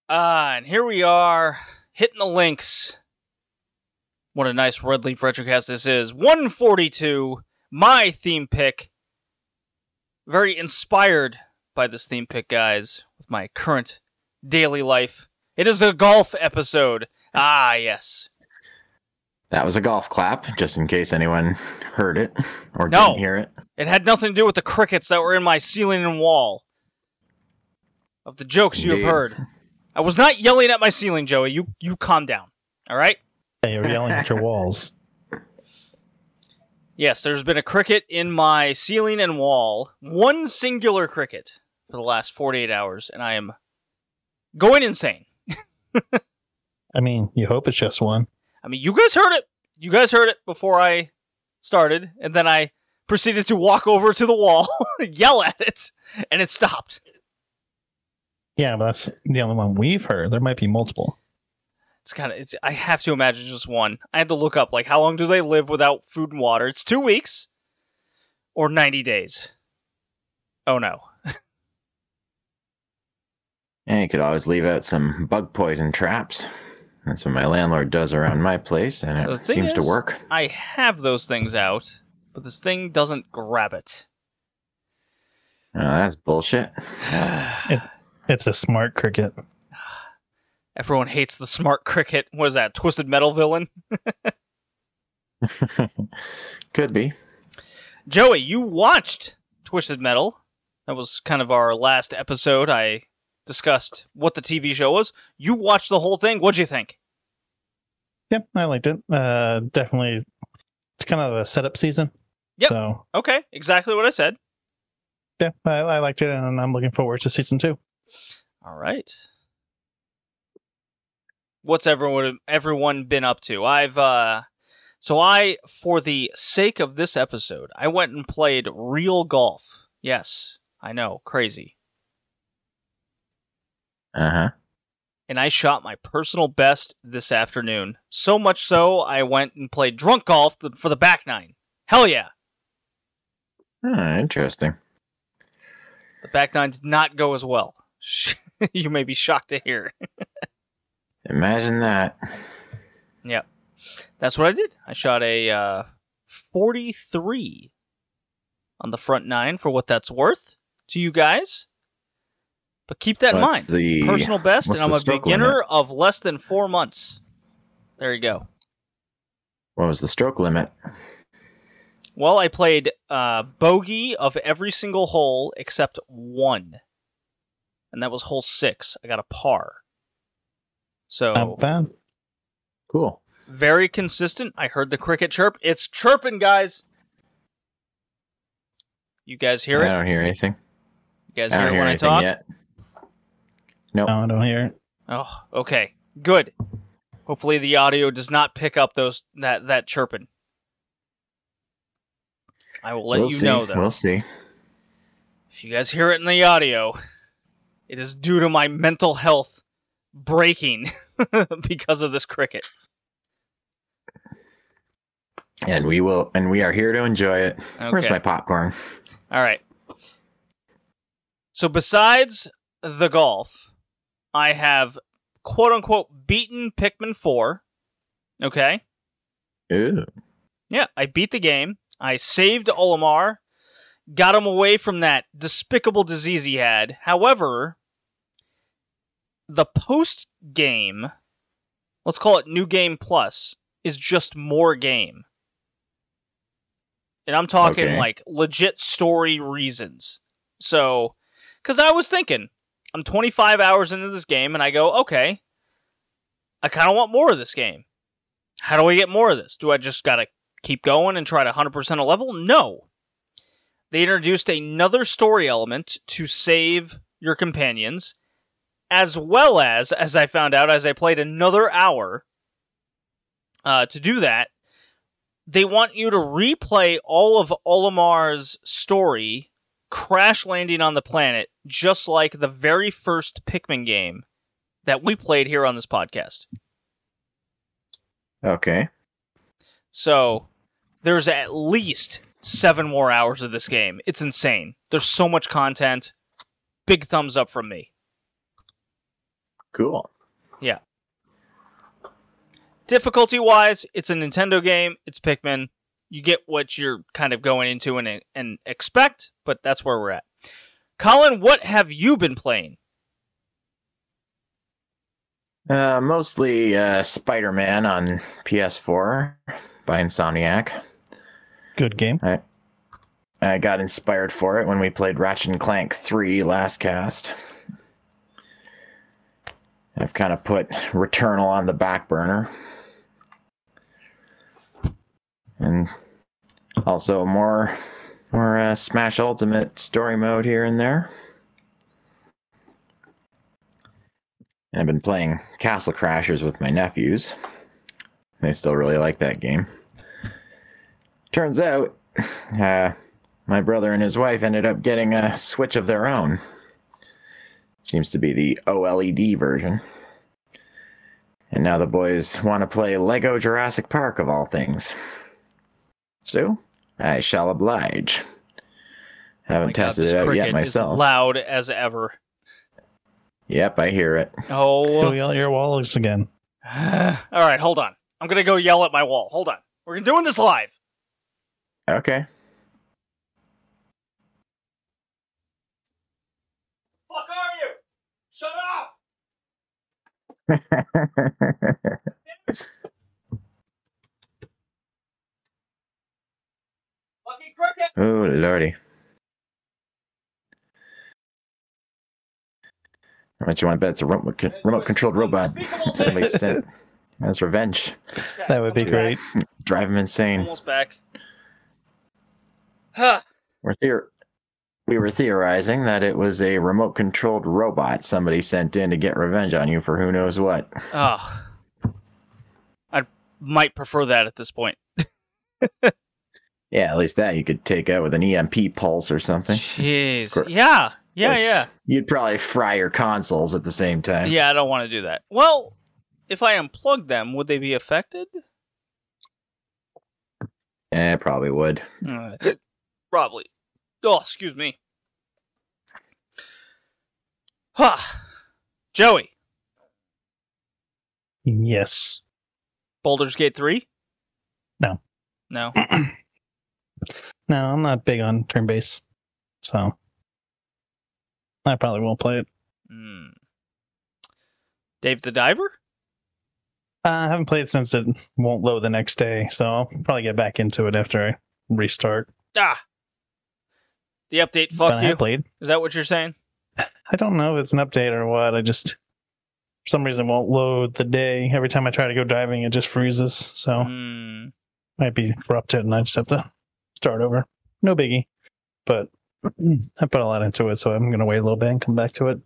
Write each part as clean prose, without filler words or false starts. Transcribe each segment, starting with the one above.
And here we are, hitting the links. What a nice Red Leaf Retrocast this is. 142, my theme pick. Very inspired by this theme pick, guys, with my current daily life. It is a golf episode. Ah, yes. That was a golf clap, just in case anyone heard it or didn't hear it. It had nothing to do with the crickets that were in my ceiling and wall. Of the jokes you have heard. I was not yelling at my ceiling, Joey. You calm down. All right? Yeah, you were yelling at your walls. Yes, there's been a cricket in my ceiling and wall. One singular cricket for the last 48 hours, and I am going insane. I mean, you hope it's just one. I mean, you guys heard it. You guys heard it before I started, and then I proceeded to walk over to the wall, yell at it, and it stopped. Yeah, but that's the only one we've heard. There might be multiple. I have to imagine just one. I had to look up, like, how long do they live without food and water? It's 2 weeks or 90 days. Oh, no. Yeah, you could always leave out some bug poison traps. That's what my landlord does around my place, and it seems to work. I have those things out, but this thing doesn't grab it. Oh, that's bullshit. It's a smart cricket. Everyone hates the smart cricket. What is that, Twisted Metal villain? Could be. Joey, you watched Twisted Metal. That was kind of our last episode. I discussed what the TV show was. You watched the whole thing. What'd you think? Yep, I liked it. Definitely, it's kind of a setup season. Yep. So, okay, exactly what I said. Yeah, I liked it, and I'm looking forward to season 2. All right. What's everyone been up to? For the sake of this episode, I went and played real golf. Yes, I know, crazy. Uh-huh. And I shot my personal best this afternoon. So much so, I went and played drunk golf for the back nine. Hell yeah. Oh, interesting. The back nine did not go as well. You may be shocked to hear. Imagine that. Yep. That's what I did. I shot a 43 on the front nine for what that's worth to you guys. But keep that in mind. Personal best, and I'm a beginner of less than 4 months. There you go. What was the stroke limit? Well, I played bogey of every single hole except one. And that was hole 6. I got a par. So, not bad. Cool. Very consistent. I heard the cricket chirp. It's chirping, guys. You guys hear it? I don't hear anything. You guys hear it when I talk? Yet. Nope. No, I don't hear it. Oh, okay. Good. Hopefully the audio does not pick up that chirping. I will let you know, though. We'll see. If you guys hear it in the audio, it is due to my mental health breaking because of this cricket. And we are here to enjoy it. Okay. Where's my popcorn? All right. So besides the golf, I have quote-unquote beaten Pikmin 4. Okay? Ew. Yeah, I beat the game. I saved Olimar, got him away from that despicable disease he had. However, the post-game, let's call it New Game Plus, is just more game. And I'm talking like legit story reasons. So, because I was thinking, I'm 25 hours into this game, and I go, okay, I kind of want more of this game. How do I get more of this? Do I just gotta keep going and try to 100% a level? No. They introduced another story element to save your companions, as well as I found out as I played another hour to do that, they want you to replay all of Olimar's story crash landing on the planet, just like the very first Pikmin game that we played here on this podcast. Okay. So, there's at least 7 more hours of this game. It's insane. There's so much content. Big thumbs up from me. Cool. Yeah. Difficulty-wise, it's a Nintendo game. It's Pikmin. You get what you're kind of going into and expect, but that's where we're at. Colin, what have you been playing? Mostly Spider-Man on PS4 by Insomniac. Good game. I got inspired for it when we played Ratchet & Clank 3 last cast. I've kind of put Returnal on the back burner. And also more Smash Ultimate story mode here and there. And I've been playing Castle Crashers with my nephews. They still really like that game. Turns out, my brother and his wife ended up getting a Switch of their own. Seems to be the OLED version. And now the boys want to play Lego Jurassic Park of all things. So, I shall oblige. Haven't tested it out yet myself. Is loud as ever. Yep, I hear it. Oh. Go yell at your walls again. All right, hold on. I'm going to go yell at my wall. Hold on. We're doing this live. Okay. Fuck are you? Shut up! Fucking cricket! Oh, lordy. How much you want to bet it's a remote-controlled robot somebody sent as revenge? That would be great. Drive him insane. Almost back. Huh. We were theorizing that it was a remote-controlled robot somebody sent in to get revenge on you for who knows what. Oh. I might prefer that at this point. Yeah, at least that you could take out with an EMP pulse or something. Jeez. Yeah. Yeah. You'd probably fry your consoles at the same time. Yeah, I don't want to do that. Well, if I unplug them, would they be affected? Probably would. Probably. Oh, excuse me. Huh. Joey. Yes. Baldur's Gate 3? No. No? No, I'm not big on turn-based, so I probably won't play it. Dave the Diver? I haven't played since it won't load the next day, so I'll probably get back into it after I restart. Ah! The update fucked you? Played. Is that what you're saying? I don't know if it's an update or what. I just, for some reason, won't load the day. Every time I try to go diving, it just freezes. So might be corrupted, and I just have to start over. No biggie. But I put a lot into it, so I'm going to wait a little bit and come back to it.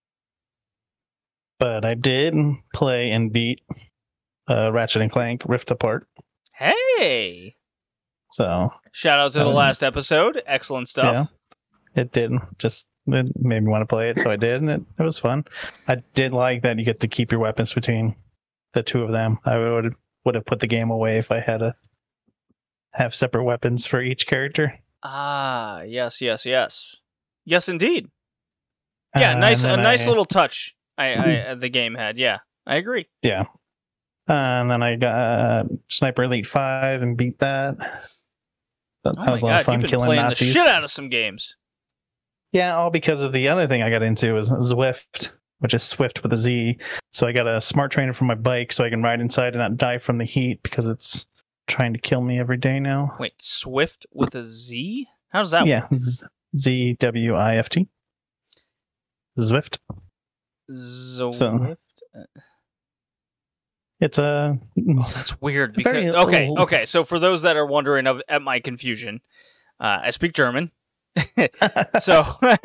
But I did play and beat Ratchet and Clank Rift Apart. Hey! So shout out to the last episode. Excellent stuff. Yeah, it did. It made me want to play it, so I did, and it was fun. I did like that you get to keep your weapons between the two of them. I would have put the game away if I had to have separate weapons for each character. Ah, yes. Yes, indeed. Yeah, nice little touch the game had. Yeah, I agree. Yeah. And then I got Sniper Elite 5 and beat that. That was a lot of fun killing Nazis. The shit out of some games. Yeah, all because of the other thing I got into is Zwift, which is Swift with a Z. So I got a smart trainer for my bike so I can ride inside and not die from the heat because it's trying to kill me every day now. Wait, Swift with a Z? How does that work? Yeah, Zwift. Zwift. Zwift? So, it's a... that's weird. Because, okay. So for those that are wondering at my confusion, I speak German. So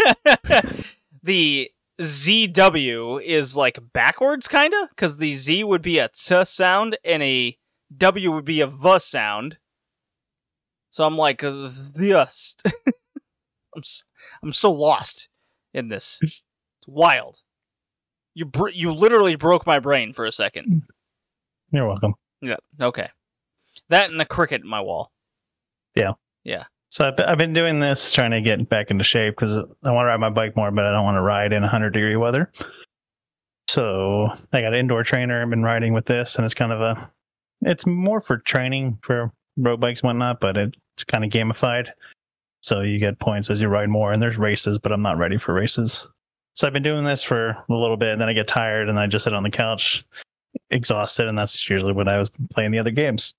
the ZW is like backwards, kind of, because the Z would be a T sound and a W would be a V sound. So I'm like, yes. I'm so lost in this. It's wild. You literally broke my brain for a second. You're welcome. Yeah. Okay. That and the cricket in my wall. Yeah. Yeah. So I've been doing this, trying to get back into shape because I want to ride my bike more, but I don't want to ride in 100-degree weather. So I got an indoor trainer. I've been riding with this, and it's more for training for road bikes and whatnot, but it's kind of gamified. So you get points as you ride more, and there's races, but I'm not ready for races. So I've been doing this for a little bit, and then I get tired, and I just sit on the couch, exhausted, and that's usually when I was playing the other games.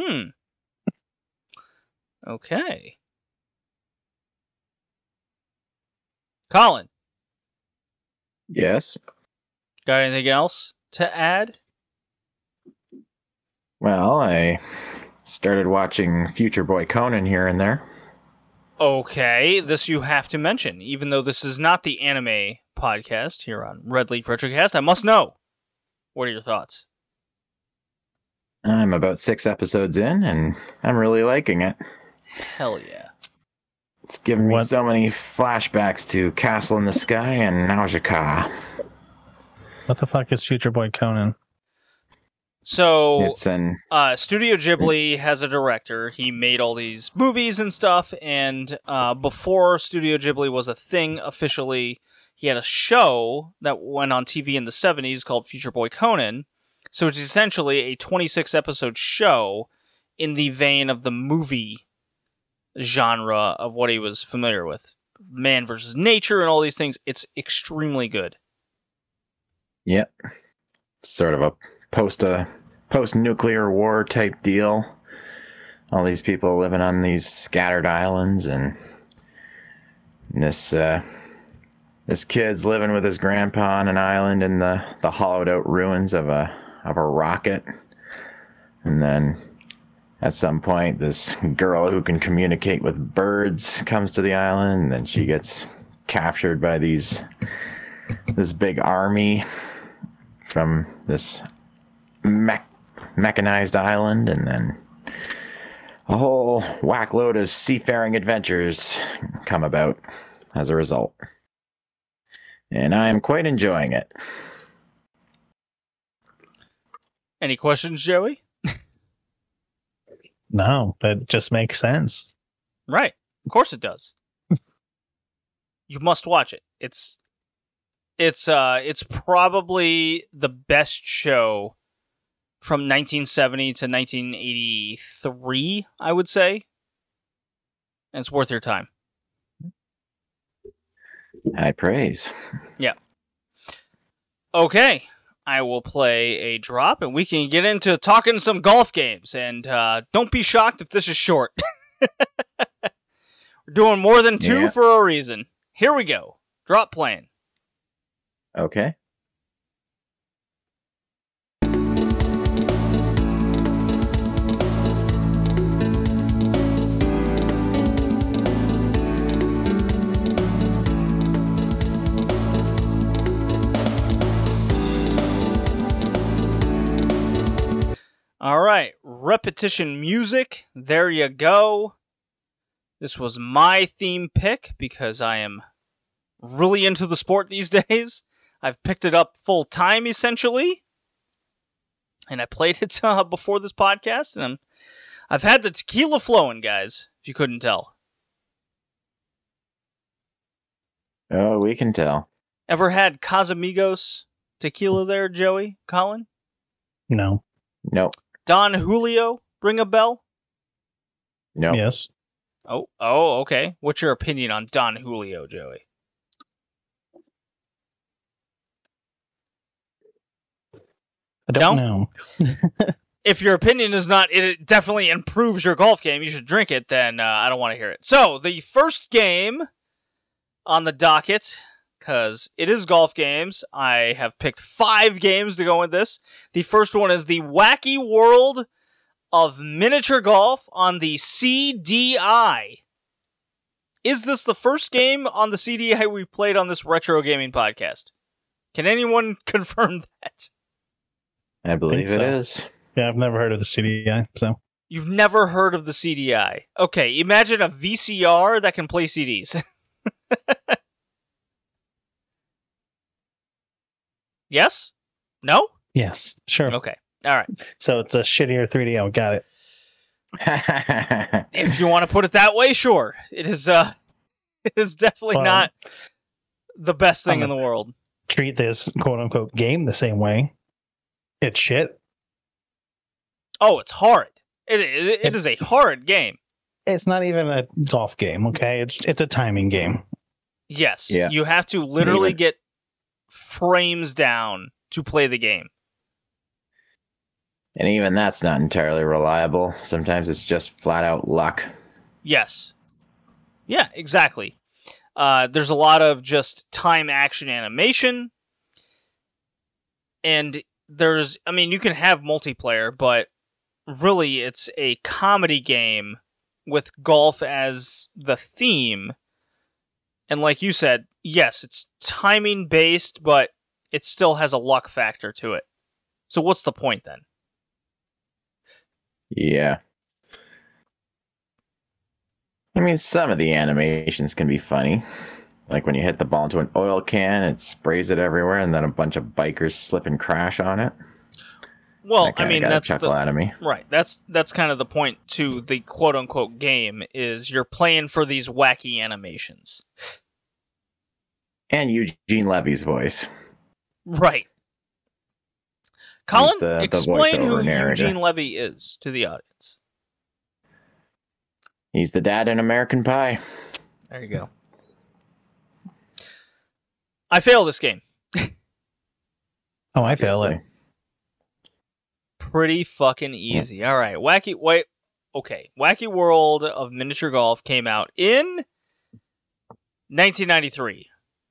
Okay. Colin, Yes. got anything else to add? Well, I started watching Future Boy Conan here and there. Okay, this you have to mention. Even though this is not the anime podcast here on Red Leaf Retrocast, I must know. What are your thoughts? I'm about 6 episodes in, and I'm really liking it. Hell yeah. It's given me so many flashbacks to Castle in the Sky and Nausicaa. What the fuck is Future Boy Conan? So, It's an Studio Ghibli has a director. He made all these movies and stuff, and before Studio Ghibli was a thing officially, he had a show that went on TV in the 70s called Future Boy Conan. So it's essentially a 26-episode show in the vein of the movie genre of what he was familiar with. Man versus nature and all these things. It's extremely good. Yep. Sort of a post-nuclear war type deal. All these people living on these scattered islands, and this kid's living with his grandpa on an island in the hollowed out ruins of a rocket. And then at some point, this girl who can communicate with birds comes to the island, and then she gets captured by this big army from this mechanized island, and then a whole whack load of seafaring adventures come about as a result. And I am quite enjoying it. Any questions, Joey? No, that just makes sense. Right. Of course it does. You must watch it. It's probably the best show from 1970 to 1983, I would say. And it's worth your time. High praise. Yeah. Okay. I will play a drop, and we can get into talking some golf games. And don't be shocked if this is short. We're doing more than 2 for a reason. Here we go. Drop playing. Okay. All right, repetition music. There you go. This was my theme pick because I am really into the sport these days. I've picked it up full time, essentially. And I played it before this podcast, and I've had the tequila flowing, guys, if you couldn't tell. Oh, we can tell. Ever had Casamigos tequila there, Joey? Colin? No. Nope. Don Julio, ring a bell? Nope. Yes. Oh, okay. What's your opinion on Don Julio, Joey? I don't know. If your opinion is not, it definitely improves your golf game, you should drink it, then I don't want to hear it. So, the first game on the docket, because it is golf games, I have picked 5 games to go with this. The first one is the Wacky World of Miniature Golf on the CDI. Is this the first game on the CDI we played on this retro gaming podcast? Can anyone confirm that? I believe so. it is. Yeah, I've never heard of the CDI, so. You've never heard of the CDI. Okay, imagine a VCR that can play CDs. Yes? No? Yes, sure. Okay. All right. So it's a shittier 3DO. Got it. If you want to put it that way, sure. It is definitely not the best thing in the world. treat this quote unquote game the same way, it's shit. Oh, it's hard. It is a hard game. It's not even a golf game, okay? It's a timing game. Yes. Yeah. You have to literally get frames down to play the game. And even that's not entirely reliable. Sometimes it's just flat out luck. Yes. Yeah, exactly. There's a lot of just time action animation. And you can have multiplayer, but really it's a comedy game with golf as the theme. And like you said, yes, it's timing based, but it still has a luck factor to it. So what's the point then? Yeah. I mean, some of the animations can be funny. Like when you hit the ball into an oil can, it sprays it everywhere, and then a bunch of bikers slip and crash on it. Well, That kinda got that's a chuckle out of me. right. That's kind of the point to the quote unquote game is you're playing for these wacky animations. And Eugene Levy's voice. Right. Colin, the explain who voiceover narrator. Eugene Levy is to the audience. He's the dad in American Pie. There you go. I fail this game. Oh, I fail it. Obviously. Pretty fucking easy. All right. Wacky World of Miniature Golf came out in 1993.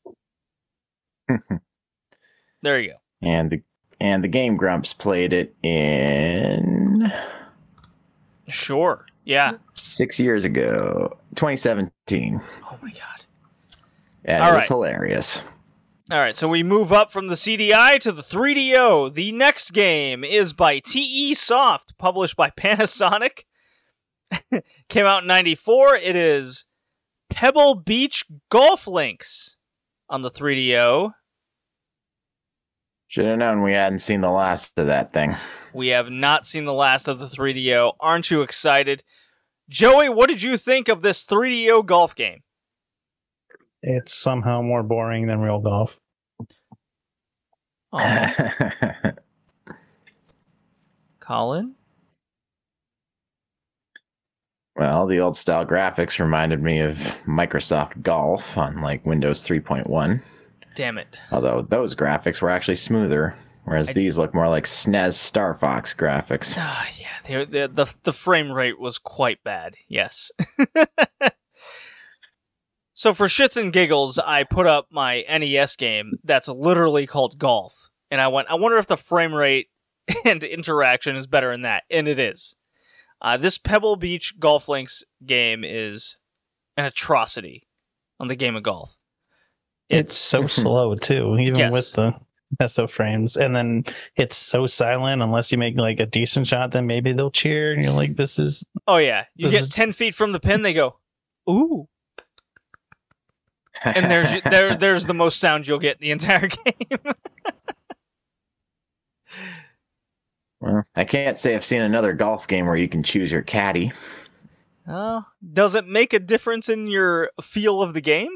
There you go. And the Game Grumps played it in Sure. Yeah. 6 years ago, 2017. Oh my god. And All it was right. hilarious. All right, so we move up from the CDI to the 3DO. The next game is by TE Soft, published by Panasonic. Came out in 94. It is Pebble Beach Golf Links on the 3DO. Should have known we hadn't seen the last of that thing. We have not seen the last of the 3DO. Aren't you excited? Joey, what did you think of this 3DO golf game? It's somehow more boring than real golf. Oh, Colin? Well, the old style graphics reminded me of Microsoft Golf on like Windows 3.1. Damn it. Although those graphics were actually smoother, whereas these look more like SNES Star Fox graphics. Yeah, the frame rate was quite bad, yes. So for shits and giggles, I put up my NES game that's literally called Golf. And I wonder if the frame rate and interaction is better in that. And it is. This Pebble Beach Golf Links game is an atrocity on the game of golf. It's so slow too, even Yes. with the SO frames. And then it's so silent unless you make like a decent shot, then maybe they'll cheer and you're like, this is Oh yeah, you This get is- 10 feet from the pin, they go, ooh. And there's the most sound you'll get in the entire game. Well, I can't say I've seen another golf game where you can choose your caddy. Does it make a difference in your feel of the game?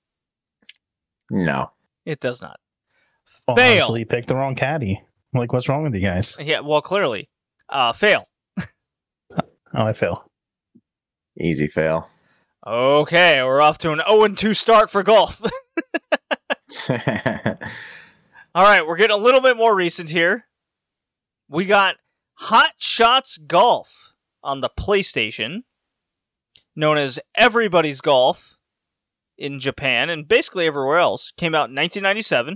No. It does not. oh, Fail. honestly, you picked the wrong caddy. Like, what's wrong with you guys? Yeah, well, clearly. Fail. Oh, I fail. Easy fail. Okay, we're off to an 0-2 start for golf. All right, we're getting a little bit more recent here. We got Hot Shots Golf on the PlayStation, known as Everybody's Golf in Japan and basically everywhere else. Came out in 1997.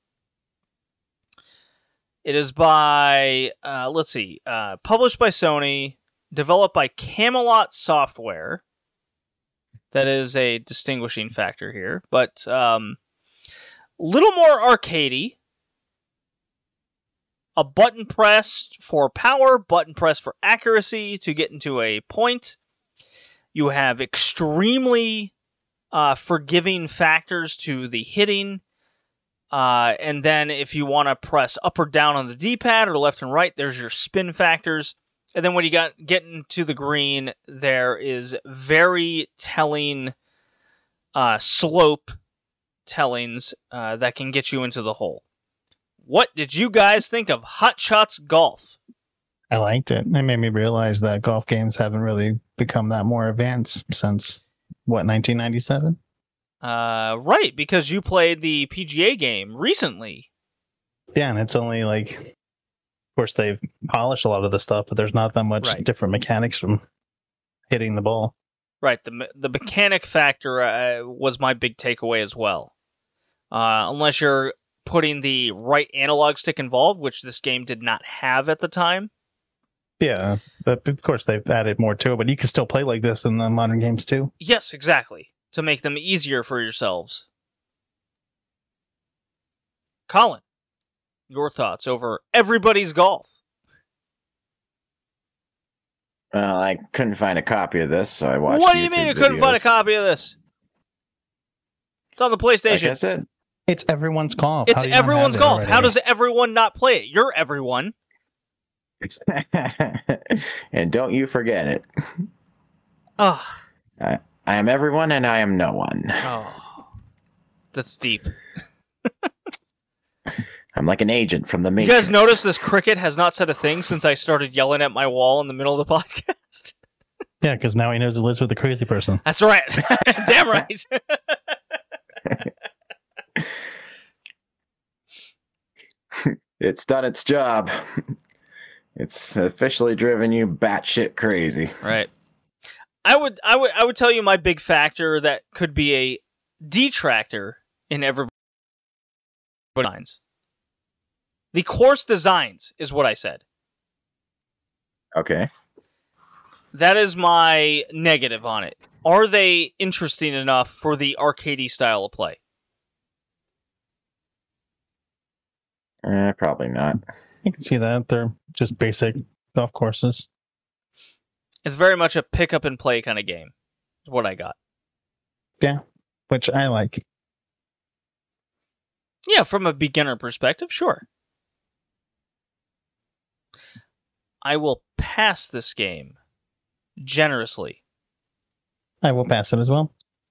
It is by, published by Sony, developed by Camelot Software. That is a distinguishing factor here, but little more arcadey. A button press for power, button press for accuracy to get into a point. You have extremely forgiving factors to the hitting. And then if you want to press up or down on the D-pad or left and right, there's your spin factors. And then when you get into the green, there is very telling slope tellings that can get you into the hole. What did you guys think of Hot Shots Golf? I liked it. It made me realize that golf games haven't really become that more advanced since, 1997? Right, because you played the PGA game recently. Yeah, and it's only like, of course, they've polished a lot of the stuff, but there's not that much different mechanics from hitting the ball. Right, the mechanic factor was my big takeaway as well. Unless you're putting the right analog stick involved, which this game did not have at the time. Yeah, but of course they've added more to it, but you can still play like this in the modern games too. Yes, exactly. To make them easier for yourselves. Colin, your thoughts over Everybody's Golf? Well, I couldn't find a copy of this, so I watched. What do you mean you couldn't find a copy of this? It's on the PlayStation. Like I said, it's everyone's golf. It's everyone's golf. How does everyone not play it? You're everyone. And don't you forget it. Oh. I am everyone and I am no one. Oh. That's deep. I'm like an agent from the Matrix. You guys notice this cricket has not said a thing since I started yelling at my wall in the middle of the podcast? Yeah, because now he knows he lives with a crazy person. That's right. Damn right. It's done its job. It's officially driven you batshit crazy. Right. I would tell you my big factor that could be a detractor in Everybody's designs. The course designs is what I said. Okay. That is my negative on it. Are they interesting enough for the arcadey style of play? Probably not. You can see that. They're just basic golf courses. It's very much a pick up and play kind of game. Is what I got. Yeah, which I like. Yeah, from a beginner perspective, sure. I will pass this game generously. I will pass it as well.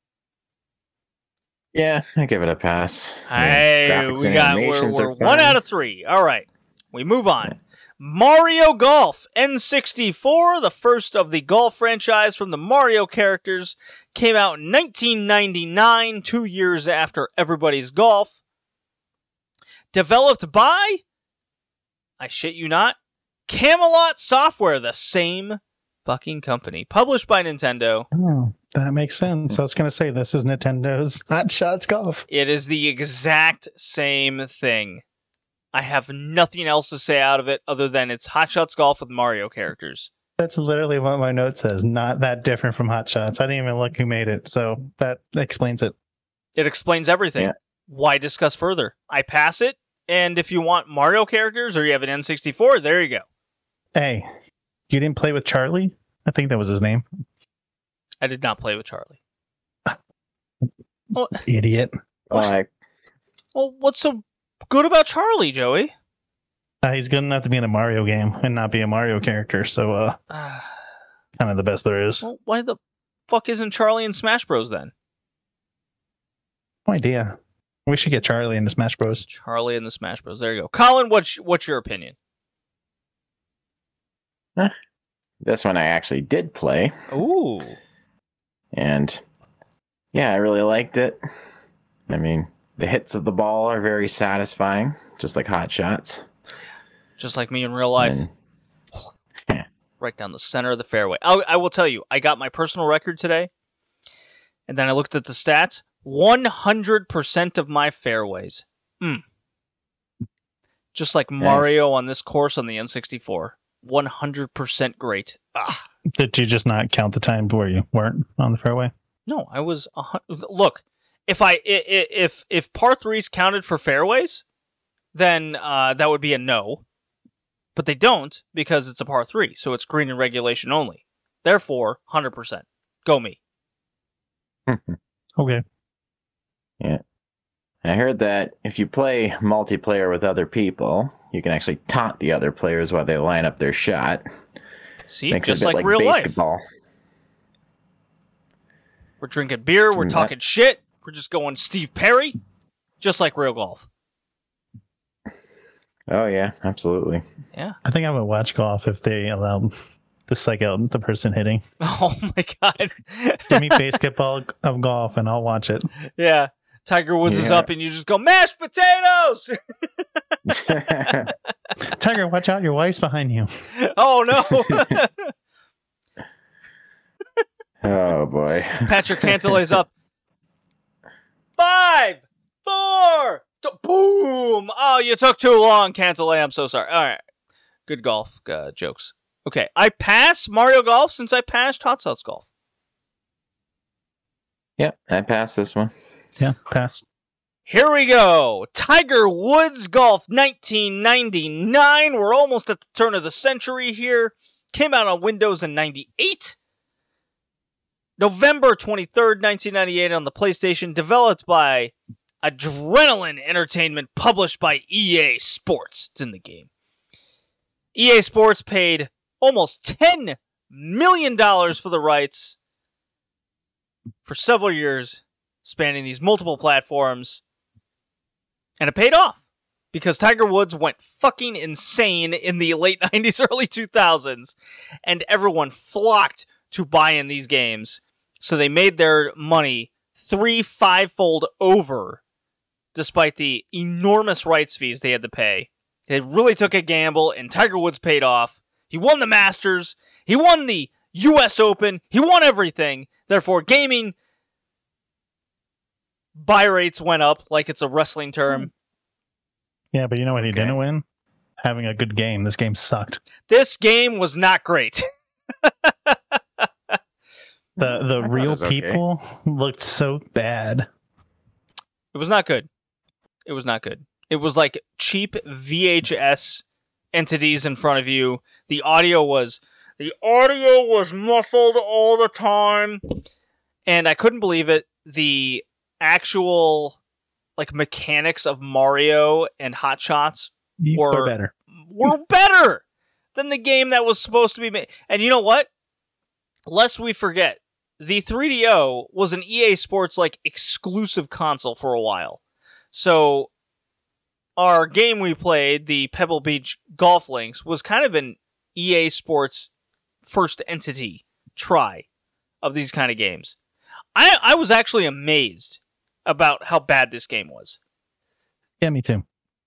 Yeah, I give it a pass. Hey, we're 1 out of 3. All right, we move on. Yeah. Mario Golf N64, the first of the golf franchise from the Mario characters, came out in 1999, 2 years after Everybody's Golf. Developed by, I shit you not, Camelot Software, the same fucking company. Published by Nintendo. Oh, that makes sense. I was going to say, this is Nintendo's Hot Shots Golf. It is the exact same thing. I have nothing else to say out of it other than it's Hot Shots Golf with Mario characters. That's literally what my note says. Not that different from Hot Shots. I didn't even look who made it, so that explains it. It explains everything. Yeah. Why discuss further? I pass it, and if you want Mario characters or you have an N64, there you go. Hey, you didn't play with Charlie? I think that was his name. I did not play with Charlie. Well, idiot. Well, what's so good about Charlie, Joey? He's good enough to be in a Mario game and not be a Mario character, so kind of the best there is. Well, why the fuck isn't Charlie in Smash Bros then? No idea. We should get Charlie into Smash Bros. Charlie in the Smash Bros. There you go. Colin, what's your opinion? this one I actually did play. Ooh. And yeah, I really liked it. I mean, the hits of the ball are very satisfying, just like Hot Shots. Just like me in real life. And, right down the center of the fairway. I will tell you, I got my personal record today, and then I looked at the stats. 100% of my fairways. Just like Mario on this course on the N64. 100% great. Did you just not count the time where you weren't on the fairway? No, I was... Look, if par 3s counted for fairways, then that would be a no. But they don't, because it's a par 3, so it's green and regulation only. Therefore, 100%. Go me. Okay. Yeah. I heard that if you play multiplayer with other people, you can actually taunt the other players while they line up their shot. See, Makes just it a bit like real basketball. life. We're drinking beer, we're talking shit, We're just going Steve Perry, just like real golf. Oh yeah, absolutely. Yeah. I think I would watch golf if they allowed to psych out the person hitting. Oh my God. Give me basketball of golf and I'll watch it. Yeah. Tiger Woods is Yeah. up and you just go, mashed potatoes! Tiger, watch out, your wife's behind you. Oh no. Oh boy. Patrick Cantley's up. 5, 4, boom! Oh, you took too long, Cantley. I'm so sorry. All right. Good golf jokes. Okay. I pass Mario Golf since I passed Hot Sauce Golf. Yep, I passed this one. Yeah, pass. Here we go. Tiger Woods Golf 1999. We're almost at the turn of the century here. Came out on Windows in 98. November 23rd, 1998 on the PlayStation. Developed by Adrenaline Entertainment. Published by EA Sports. It's in the game. EA Sports paid almost $10 million for the rights for several years, spanning these multiple platforms. And it paid off because Tiger Woods went fucking insane in the late 90s, early 2000s, and everyone flocked to buy in these games. So they made their money 3-5-fold over, despite the enormous rights fees they had to pay. They really took a gamble, and Tiger Woods paid off. He won the Masters. He won the U.S. Open. He won everything. Therefore, gaming buy rates went up, like it's a wrestling term. Yeah, but you know what he Okay. didn't win? Having a good game. This game sucked. This game was not great. The I thought it real was okay. people looked so bad. It was not good. It was not good. It was like cheap VHS entities in front of you. The audio was muffled all the time, and I couldn't believe it. The actual like mechanics of Mario and Hot Shots Or better. were better than the game that was supposed to be made. And you know what? Lest we forget, the 3DO was an EA Sports like exclusive console for a while. So our game we played, the Pebble Beach Golf Links, was kind of an EA Sports first entity try of these kind of games. I was actually amazed about how bad this game was. Yeah, me too.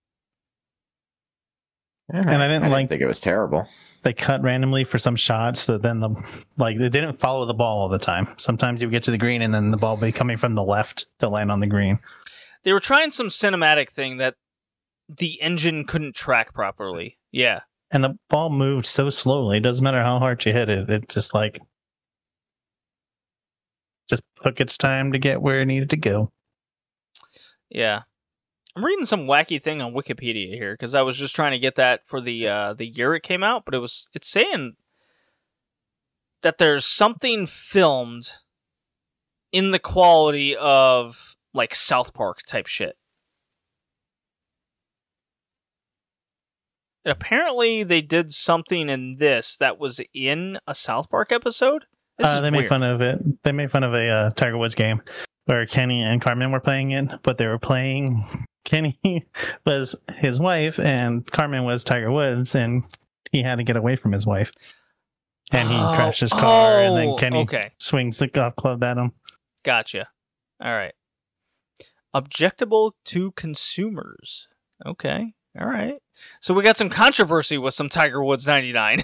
And I didn't think it was terrible. They cut randomly for some shots that then they didn't follow the ball all the time. Sometimes you would get to the green and then the ball would be coming from the left to land on the green. They were trying some cinematic thing that the engine couldn't track properly. Yeah. And the ball moved so slowly. It doesn't matter how hard you hit it. It just took its time to get where it needed to go. Yeah. I'm reading some wacky thing on Wikipedia here because I was just trying to get that for the year it came out, but it's saying that there's something filmed in the quality of like South Park type shit. And apparently they did something in this that was in a South Park episode. This is They made weird. fun of it. They made fun of a Tiger Woods game where Kenny and Carmen were playing it, but they were playing. Kenny was his wife, and Carmen was Tiger Woods, and he had to get away from his wife. And he crashed his car, and then Kenny okay. swings the golf club at him. Gotcha. All right. Objectable to consumers. Okay. All right. So we got some controversy with some Tiger Woods 99.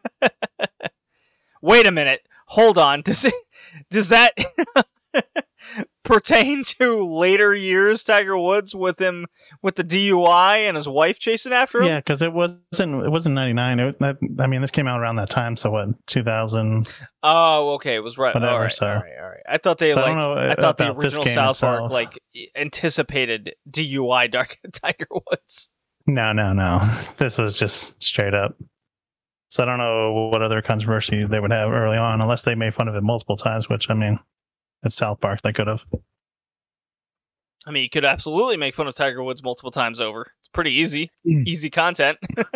Wait a minute. Hold on. Does that pertain to later years Tiger Woods with him with the DUI and his wife chasing after him? Yeah, because it wasn't 99. This came out around that time. So what? 2000. Oh, okay. It was right. Whatever, all right. so- All right. I thought they So I don't know I thought the about this original game South Park itself. anticipated DUI Tiger Woods. No. This was just straight up. So I don't know what other controversy they would have early on, unless they made fun of it multiple times, which, it's South Park. They could have. I mean, you could absolutely make fun of Tiger Woods multiple times over. It's pretty easy. Easy content.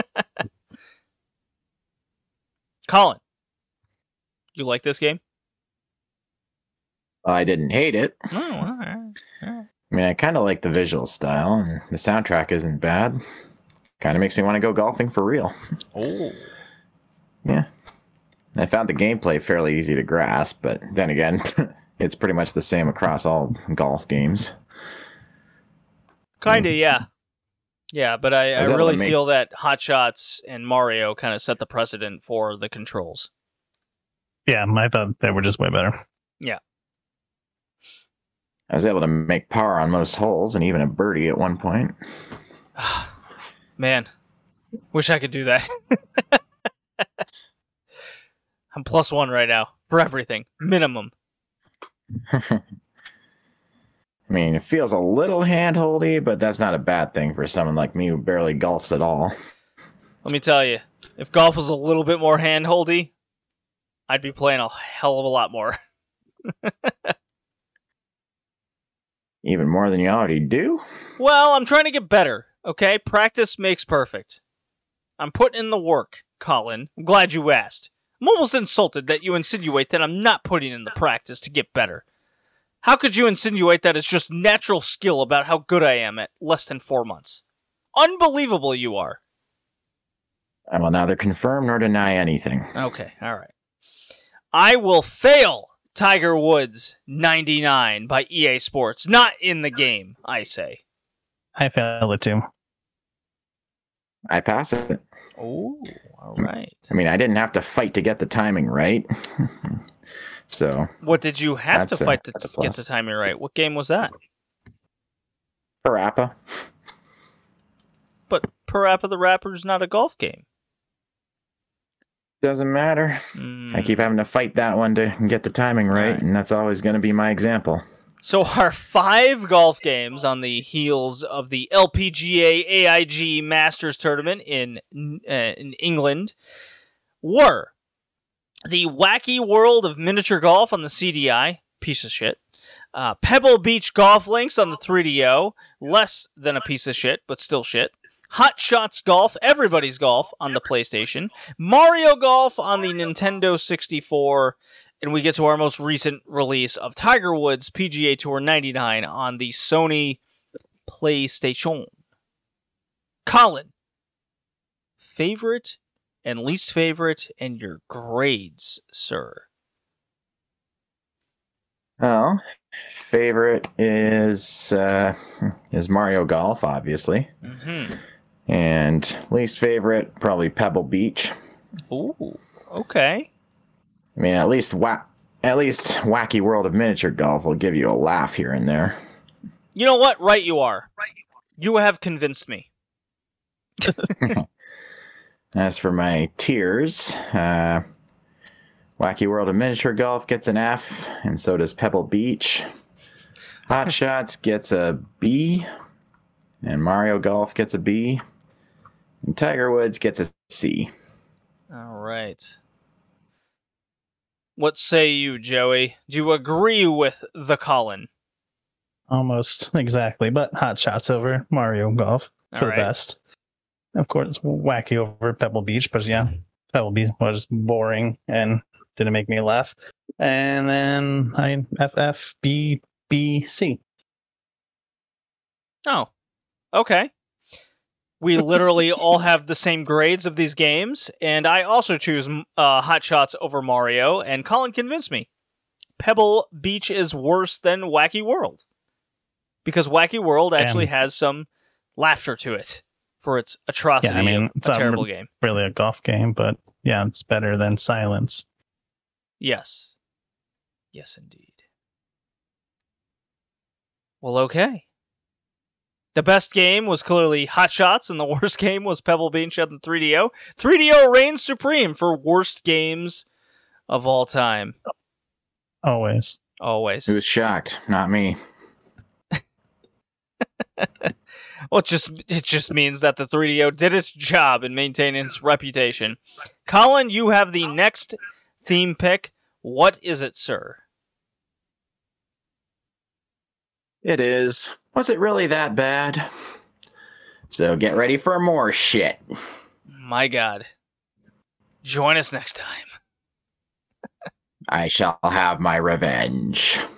Colin, you like this game? I didn't hate it. Oh, all right. I mean, I kind of like the visual style, and the soundtrack isn't bad. Kind of makes me want to go golfing for real. Oh. Yeah. I found the gameplay fairly easy to grasp, but then again, it's pretty much the same across all golf games. Kinda, yeah. Yeah, but I was able really to make- feel that Hot Shots and Mario kind of set the precedent for the controls. Yeah, I thought they were just way better. I was able to make par on most holes and even a birdie at one point. Man, wish I could do that. I'm +1 right now for everything. Minimum. I mean, it feels a little hand-holdy, but that's not a bad thing for someone like me who barely golfs at all. Let me tell you, if golf was a little bit more hand-holdy, I'd be playing a hell of a lot more. Even more than you already do? Well, I'm trying to get better, okay? Practice makes perfect. I'm putting in the work, Colin. I'm glad you asked. I'm almost insulted that you insinuate that I'm not putting in the practice to get better. How could you insinuate that it's just natural skill about how good I am at less than 4 months? Unbelievable you are. I will neither confirm nor deny anything. Okay, alright. I will fail Tiger Woods 99 by EA Sports. Not in the game, I say. I failed it too. I pass it. Oh, alright. I mean, I didn't have to fight to get the timing right. So, What did you have to That's a- fight to that's a get plus. the timing right? What game was that? Parappa. But Parappa the Rapper's not a golf game. Doesn't matter. I keep having to fight that one to get the timing right, Alright. and that's always going to be my example. So our 5 golf games on the heels of the LPGA AIG Masters Tournament in England were the Wacky World of Miniature Golf on the CDI, piece of shit. Pebble Beach Golf Links on the 3DO, less than a piece of shit, but still shit. Hot Shots Golf, Everybody's Golf on the PlayStation. Mario Golf on the Nintendo 64. And we get to our most recent release of Tiger Woods PGA Tour 99 on the Sony PlayStation. Colin, favorite and least favorite and your grades, sir. Well, favorite is Mario Golf, obviously. Mm-hmm. And least favorite, probably Pebble Beach. Ooh, okay. I mean, at least Wacky World of Miniature Golf will give you a laugh here and there. You know what? Right you are. You have convinced me. As for my tiers, Wacky World of Miniature Golf gets an F, and so does Pebble Beach. Hot Shots gets a B, and Mario Golf gets a B, and Tiger Woods gets a C. All right. What say you, Joey? Do you agree with the Colin? Almost exactly, but Hot Shots over Mario Golf for All the right. best. Of course, Wacky over Pebble Beach, but yeah, Pebble Beach was boring and didn't make me laugh. And then FFBBC. Oh, okay. We literally all have the same grades of these games, and I also choose Hot Shots over Mario, and Colin convinced me. Pebble Beach is worse than Wacky World. Because Wacky World actually has some laughter to it for its atrocity Yeah, I mean, of it's a not terrible game. Really a golf game, but yeah, it's better than Silence. Yes. Yes, indeed. Well, okay. The best game was clearly Hot Shots, and the worst game was Pebble Beach on the 3DO. 3DO reigns supreme for worst games of all time. Always. Always. Who's shocked? Not me. Well, it just means that the 3DO did its job in maintaining its reputation. Colin, you have the next theme pick. What is it, sir? It is. Was it really that bad? So get ready for more shit. My God. Join us next time. I shall have my revenge.